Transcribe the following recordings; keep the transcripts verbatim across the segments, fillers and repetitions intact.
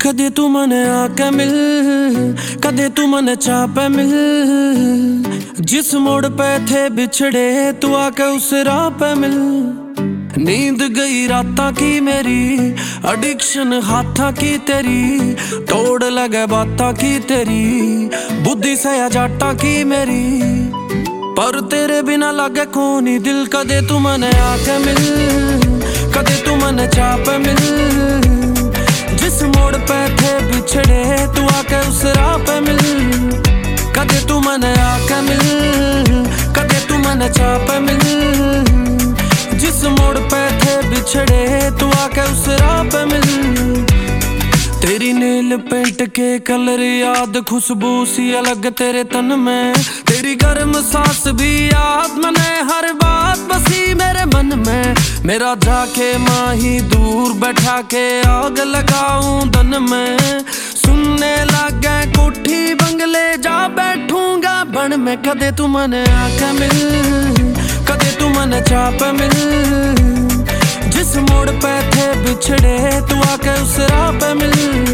कदे तू मने आके मिल, कदे तू मने चाह पे मिल। जिस मोड़ पे थे बिछड़े तू आके उस राह पे मिल। नींद गई रातां की मेरी, एडिक्शन हाथा की तेरी, तोड़ लगे बातां की तेरी, बुद्धि से जाटा की मेरी। पर तेरे बिना लागे कोनी दिल, कदे तू मने आके मिल, कदे तू मने चाह पे मिल। जिस मोड़ पे थे बिछड़े तू आके उस राह पे मिल। कदे तू मने आके मिल, कदे तू मने चाह पे मिल। जिस मोड़ पे थे बिछड़े तू आके उस राह पे मिल। तेरी नील पेंट के कलर याद, खुशबू सी अलग तेरे तन में। तेरी गर्म सांस भी याद, मने हर बात बसी मेरे मन में। मेरा जाके माही दूर बैठा के आग लगाऊं दन में। सुनने लगे कोठी बंगले जा बैठूंगा बन में। कदे तू मने आके मिल, कदे तू मने चाह पे मिल। जिस मोड़ पे थे बिछड़े तू आके उस राह पे मिल।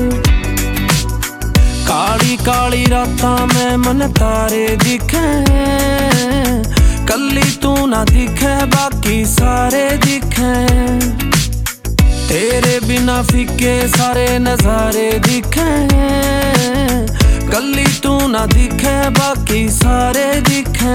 काली काली रातां में मन तारे दिखे, कल्ली तू ना दिखे बाकी सारे दिखे। तेरे बिना फीके सारे नजारे दिखे, कल्ली तू ना दिखे बाकी सारे दिखे।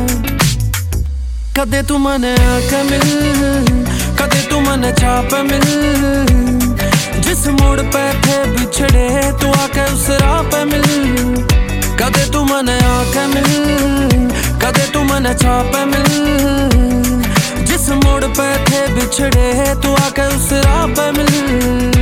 कदे तू मने आके मिल, कदे तू मने चाह पे मिल। जिस मोड़ पे थे बिछड़े तू आके उस राह पे मिल। कदे तू मने आके मिल, कदे तू मने चाह पे मिल। जिस मोड़ पे थे बिछड़े तू आके उस राह पे मिल।